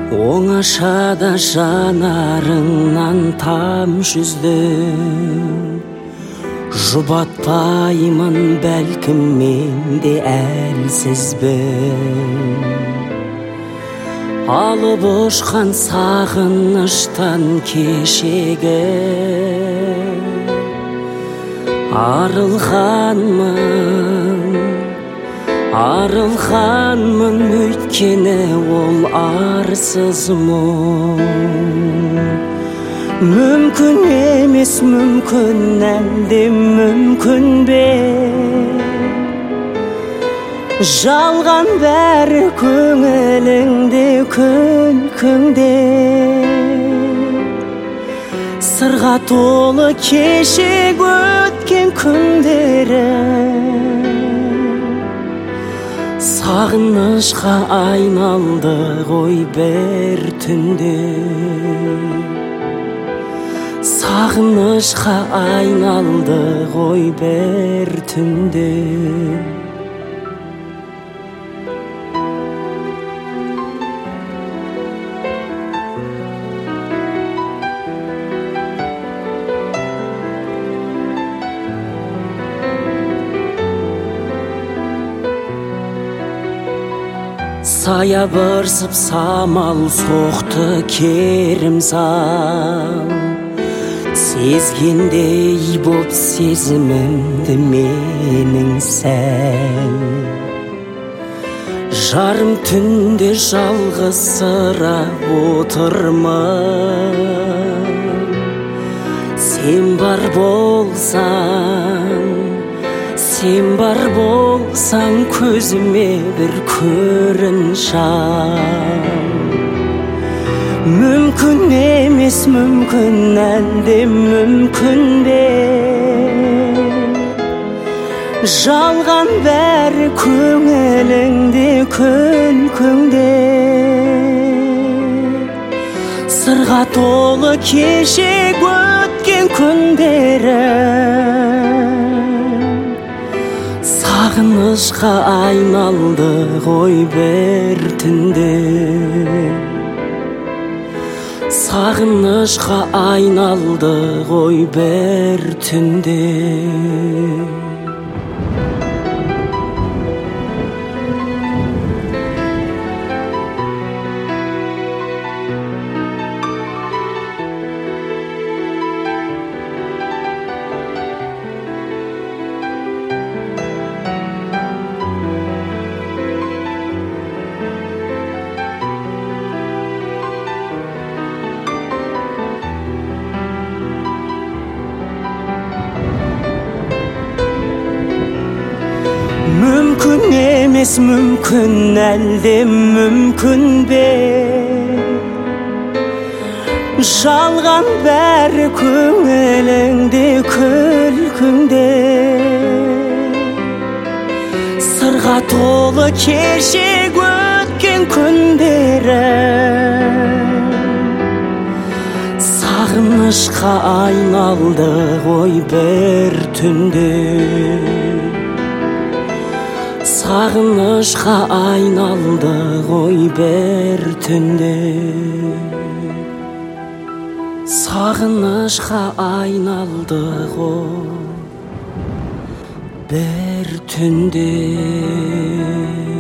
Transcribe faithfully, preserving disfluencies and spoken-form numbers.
Оңашада жанарыңнан тамшы үздім, жұбатпаймын бәлкім мен де әлсізбін. Алып ұшқан сағыныштан кешегі арылғанмын, арылғанмын, өйткені ол арсыз мұң. Мүмкін емес, мүмкін, әлде мүмкін бе? Жалған бәрі көңіліңде, күлкіңде. Сырға толы кешек өткен күндері, сағынышқа айналды ғой бір түнде. Сағынышқа айналды ғой бір түнде. Саябырсып самал соқты керімсал, сезгендей боп сезімімді менің сәл. Жарым түнде жалғызсырап отырмын, сен бар болсаң, сен бар болсаң көзіме бір көрініш ал. Мүмкін емес, мүмкін, әлде мүмкін бе? Жалған бәрі көңіліңде, күлкіңде. Сырға толы кешек өткен күндері, сағынышқа айналды ғой бір түнде. Сағынышқа айналды ғой бір түнде. Мүмкін емес, мүмкін, әлде мүмкін бе? Жалған бәрі көңіліңде, күлкіңде. Сырға толы кешек өткен күндері, сағынышқа айналды ғой бір түнде. Сағынышқа айналды ғой бір түнде. Сағынышқа айналды ғой бір түнде.